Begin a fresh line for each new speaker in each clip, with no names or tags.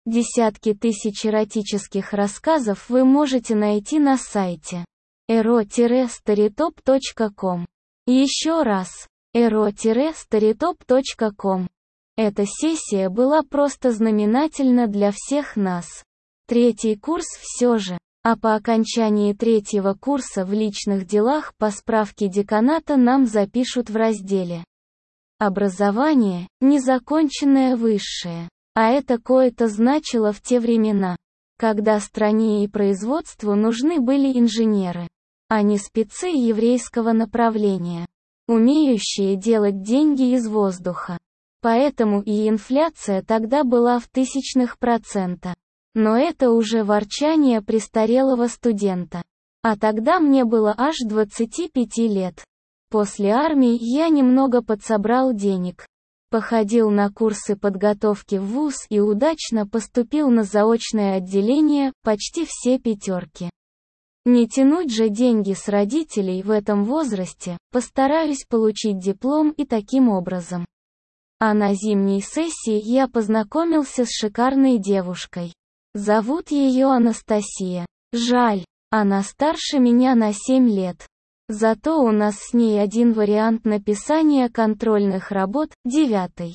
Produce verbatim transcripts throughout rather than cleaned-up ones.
Десятки тысяч эротических рассказов вы можете найти на сайте эро старитоп точка ком. Еще раз, эро старитоп точка ком. Эта сессия была просто знаменательна для всех нас. Третий курс все же. А по окончании третьего курса в личных делах по справке деканата нам запишут в разделе «Образование, незаконченное высшее». А это кое-то значило в те времена, когда стране и производству нужны были инженеры, а не спецы еврейского направления, умеющие делать деньги из воздуха. Поэтому и инфляция тогда была в тысячных процента. Но это уже ворчание престарелого студента. А тогда мне было аж двадцать пять лет. После армии я немного подсобрал денег. Походил на курсы подготовки в вуз и удачно поступил на заочное отделение, почти все пятерки. Не тянуть же деньги с родителей в этом возрасте, постараюсь получить диплом и таким образом. А на зимней сессии я познакомился с шикарной девушкой. Зовут ее Анастасия. Жаль, она старше меня на семь лет. Зато у нас с ней один вариант написания контрольных работ, девятый.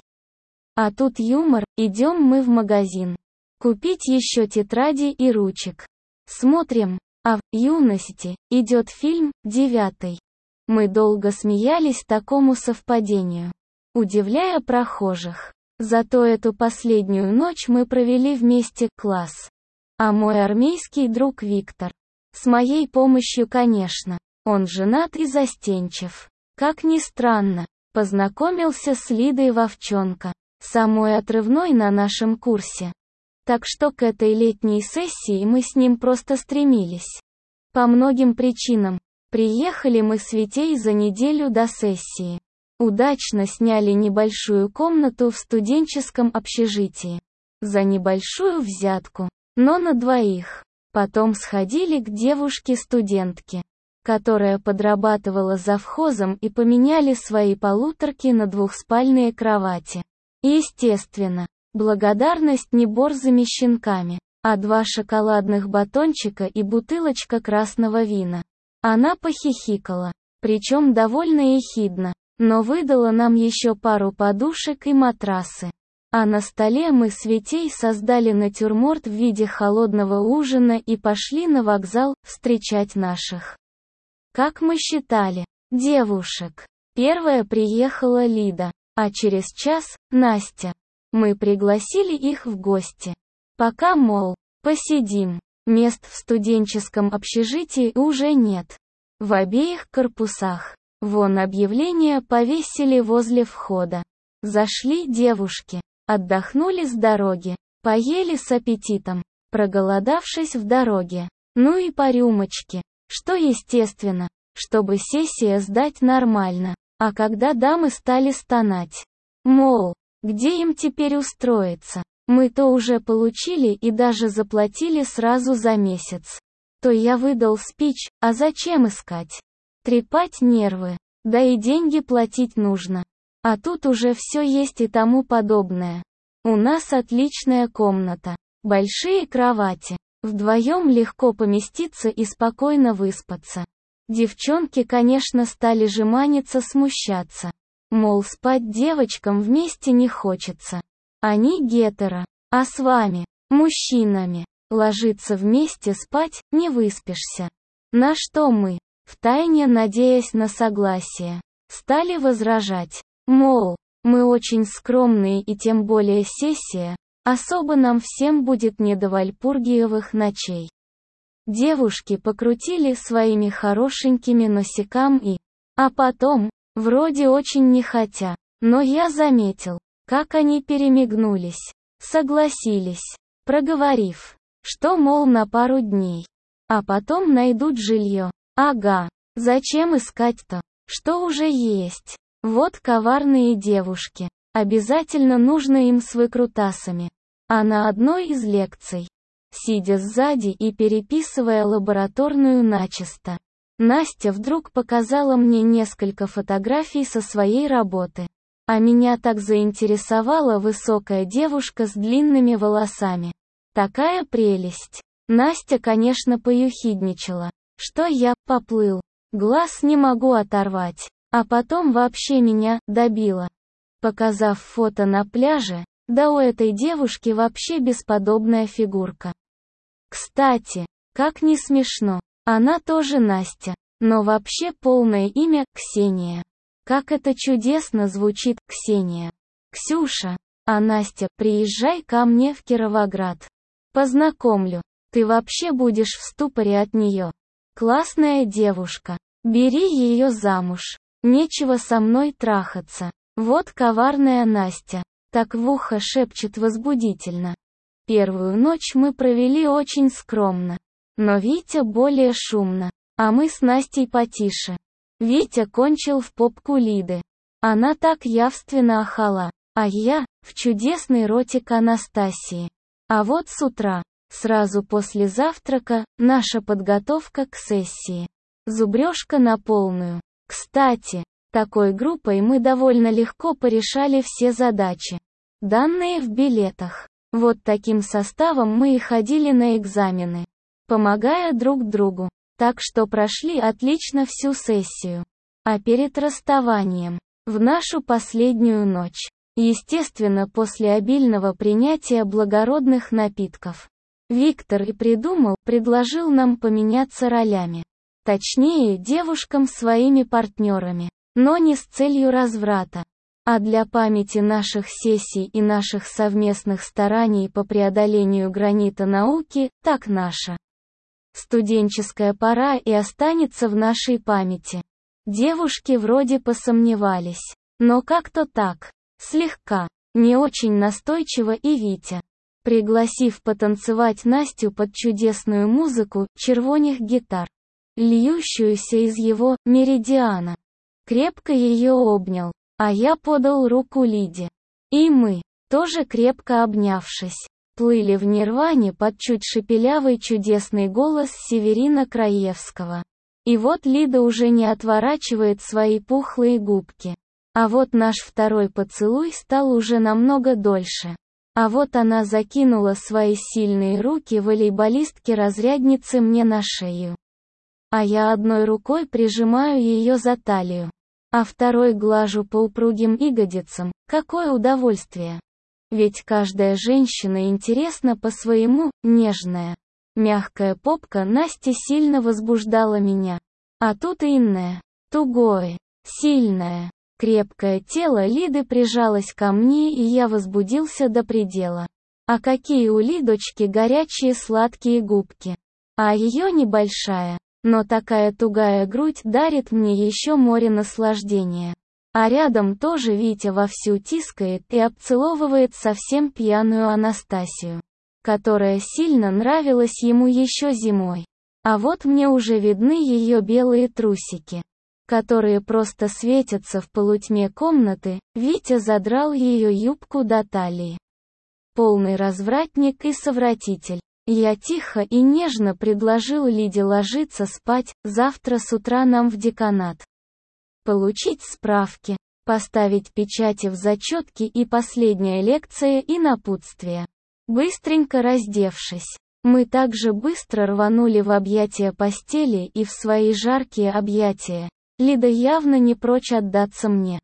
А тут юмор, идем мы в магазин. Купить еще тетради и ручек. Смотрим, а в юности идет фильм «Девятый». Мы долго смеялись такому совпадению, удивляя прохожих. Зато эту последнюю ночь мы провели вместе, класс. А мой армейский друг Виктор. С моей помощью, конечно. Он женат и застенчив. Как ни странно, познакомился с Лидой Вовчонко, самой отрывной на нашем курсе. Так что к этой летней сессии мы с ним просто стремились. По многим причинам. Приехали мы с Витей за неделю до сессии. Удачно сняли небольшую комнату в студенческом общежитии. За небольшую взятку, но на двоих. Потом сходили к девушке-студентке, которая подрабатывала завхозом, и поменяли свои полуторки на двухспальные кровати. Естественно, благодарность не борзыми щенками, а два шоколадных батончика и бутылочка красного вина. Она похихикала, причем довольно ехидно. Но выдала нам еще пару подушек и матрасы. А на столе мы с Витей создали натюрморт в виде холодного ужина и пошли на вокзал встречать наших, как мы считали, девушек. Первая приехала Лида, а через час – Настя. Мы пригласили их в гости. Пока, мол, посидим. Мест в студенческом общежитии уже нет. В обеих корпусах. Вон объявление повесили возле входа. Зашли девушки, отдохнули с дороги, поели с аппетитом, проголодавшись в дороге. Ну и по рюмочке, что естественно, чтобы сессия сдать нормально. А когда дамы стали стонать, мол, где им теперь устроиться, мы-то уже получили и даже заплатили сразу за месяц, то я выдал спич, а зачем искать? Трепать нервы, да и деньги платить нужно. А тут уже все есть и тому подобное. У нас отличная комната, большие кровати, вдвоем легко поместиться и спокойно выспаться. Девчонки, конечно, стали жеманиться, смущаться. Мол, спать девочкам вместе не хочется. Они гетеро, а с вами, мужчинами, ложиться вместе спать, не выспишься. На что мы, втайне надеясь на согласие, стали возражать, мол, мы очень скромные и тем более сессия, особо нам всем будет не до вальпургиевых ночей. Девушки покрутили своими хорошенькими носикам и... А потом, вроде очень нехотя, но я заметил, как они перемигнулись, согласились, проговорив, что, мол, на пару дней. А потом найдут жилье. Ага, зачем искать-то, что уже есть? Вот коварные девушки. Обязательно нужно им с выкрутасами. А на одной из лекций, сидя сзади и переписывая лабораторную начисто, Настя вдруг показала мне несколько фотографий со своей работы. А меня так заинтересовала высокая девушка с длинными волосами. Такая прелесть. Настя, конечно, поюхидничала, что я поплыл. Глаз не могу оторвать. А потом вообще меня добила. Показав фото на пляже, да у этой девушки вообще бесподобная фигурка. Кстати, как не смешно, она тоже Настя, но вообще полное имя Ксения. Как это чудесно звучит, Ксения. Ксюша, а Настя, приезжай ко мне в Кировоград. Познакомлю. Ты вообще будешь в ступоре от нее. Классная девушка. Бери ее замуж. Нечего со мной трахаться. Вот коварная Настя. Так в ухо шепчет возбудительно. Первую ночь мы провели очень скромно. Но Витя более шумно, а мы с Настей потише. Витя кончил в попку Лиды. Она так явственно ахала, а я — в чудесный ротик Анастасии. А вот с утра, сразу после завтрака, наша подготовка к сессии. Зубрежка на полную. Кстати, такой группой мы довольно легко порешали все задачи, данные в билетах. Вот таким составом мы и ходили на экзамены, помогая друг другу. Так что прошли отлично всю сессию. А перед расставанием, в нашу последнюю ночь, естественно после обильного принятия благородных напитков, Виктор и придумал, предложил нам поменяться ролями. Точнее, девушкам своими партнерами. Но не с целью разврата, а для памяти наших сессий и наших совместных стараний по преодолению гранита науки, так наша студенческая пора и останется в нашей памяти. Девушки вроде посомневались, но как-то так, слегка, не очень настойчиво, и Витя, пригласив потанцевать Настю под чудесную музыку червоних гитар, льющуюся из его меридиана, крепко ее обнял, а я подал руку Лиде. И мы, тоже крепко обнявшись, плыли в нирване под чуть шепелявый чудесный голос Северина Краевского. И вот Лида уже не отворачивает свои пухлые губки. А вот наш второй поцелуй стал уже намного дольше. А вот она закинула свои сильные руки волейболистки-разрядницы мне на шею. А я одной рукой прижимаю ее за талию, а второй глажу по упругим ягодицам. Какое удовольствие! Ведь каждая женщина интересна по-своему, нежная. Мягкая попка Насти сильно возбуждала меня. А тут инное, тугое, сильное, крепкое тело Лиды прижалось ко мне, и я возбудился до предела. А какие у Лидочки горячие сладкие губки! А ее небольшая, но такая тугая грудь дарит мне еще море наслаждения. А рядом тоже Витя вовсю тискает и обцеловывает совсем пьяную Анастасию, которая сильно нравилась ему еще зимой. А вот мне уже видны ее белые трусики, которые просто светятся в полутьме комнаты. Витя задрал ее юбку до талии. Полный развратник и совратитель. Я тихо и нежно предложил Лиде ложиться спать, завтра с утра нам в деканат. Получить справки, поставить печати в зачетки и последняя лекция и напутствие. Быстренько раздевшись, мы также быстро рванули в объятия постели и в свои жаркие объятия. Лида явно не прочь отдаться мне.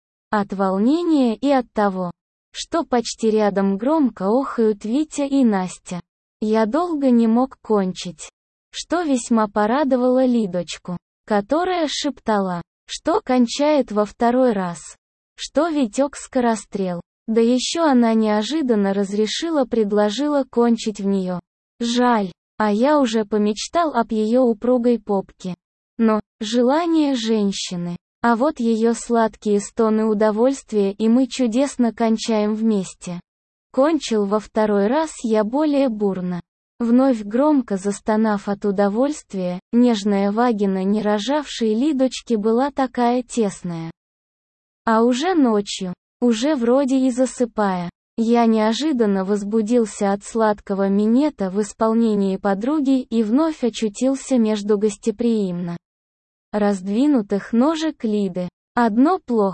От волнения и от того, что почти рядом громко охают Витя и Настя, я долго не мог кончить, что весьма порадовало Лидочку, которая шептала, что кончает во второй раз, что Витек скорострел. Да еще она неожиданно разрешила, предложила кончить в нее. Жаль, а я уже помечтал об ее упругой попке. Но, желание женщины, а вот ее сладкие стоны удовольствия, и мы чудесно кончаем вместе. Кончил во второй раз я более бурно. Вновь громко застонав от удовольствия, нежная вагина не рожавшей Лидочки была такая тесная. А уже ночью, уже вроде и засыпая, я неожиданно возбудился от сладкого минета в исполнении подруги и вновь очутился между гостеприимно раздвинутых ножек Лиды. Одно плохо.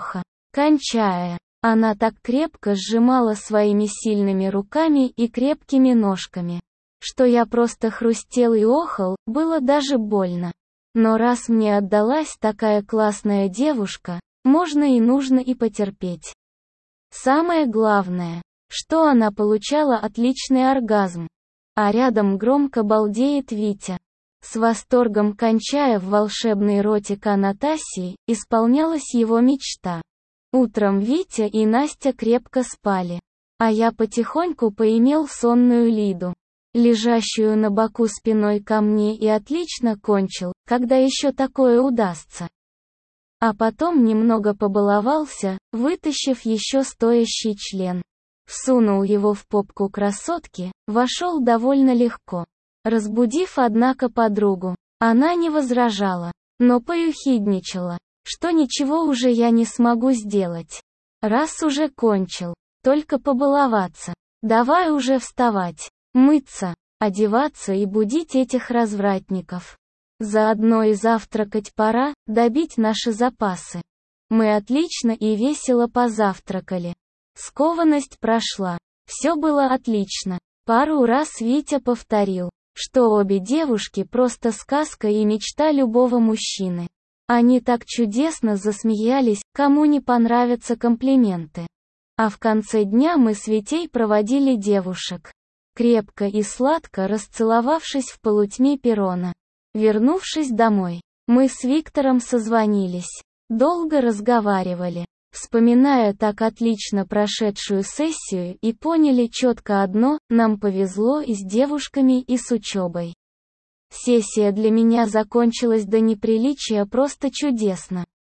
Кончая. Она так крепко сжимала своими сильными руками и крепкими ножками, что я просто хрустел и охал, было даже больно. Но раз мне отдалась такая классная девушка, можно и нужно и потерпеть. Самое главное, что она получала отличный оргазм. А рядом громко балдеет Витя. С восторгом кончая в волшебный ротик Анастасии, исполнялась его мечта. Утром Витя и Настя крепко спали. А я потихоньку поимел сонную Лиду, лежащую на боку спиной ко мне, и отлично кончил, когда еще такое удастся. А потом немного побаловался, вытащив еще стоящий член. Всунул его в попку красотки, вошел довольно легко. Разбудив, однако, подругу, она не возражала, но поюхидничала, что ничего уже я не смогу сделать. Раз уже кончил, только побаловаться. Давай уже вставать, мыться, одеваться и будить этих развратников. Заодно и завтракать пора, добить наши запасы. Мы отлично и весело позавтракали. Скованность прошла. Все было отлично. Пару раз Витя повторил, что обе девушки просто сказка и мечта любого мужчины. Они так чудесно засмеялись, кому не понравятся комплименты. А в конце дня мы с Витей проводили девушек, крепко и сладко расцеловавшись в полутьме перрона. Вернувшись домой, мы с Виктором созвонились. Долго разговаривали, вспоминая так отлично прошедшую сессию, и поняли четко одно: нам повезло и с девушками, и с учебой. Сессия для меня закончилась до неприличия просто чудесно.